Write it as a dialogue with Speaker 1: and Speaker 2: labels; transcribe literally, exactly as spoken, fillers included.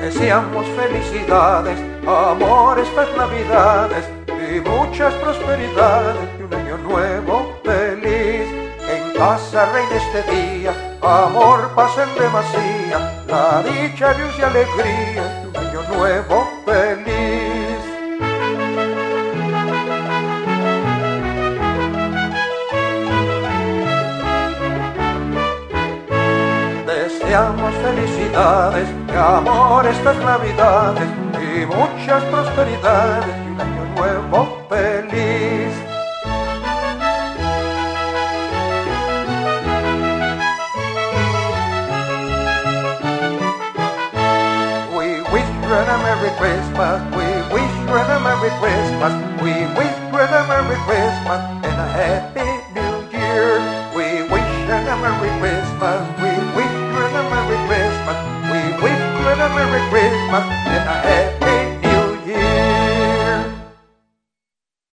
Speaker 1: Deseamos felicidades, amor, estas navidades y muchas prosperidades y un año nuevo feliz. En casa reina este día, amor, paz en demasía, la dicha, luz y alegría y un año nuevo feliz. Deseamos felicidades, amor, estas navidades y muchas prosperidades y un año nuevo feliz. We wish you a Merry Christmas, we wish you a Merry Christmas, we wish you a Merry Christmas and a Happy New Year. We wish you a Merry Christmas, we wish you a Merry Christmas, we wish you a Merry Christmas and a Happy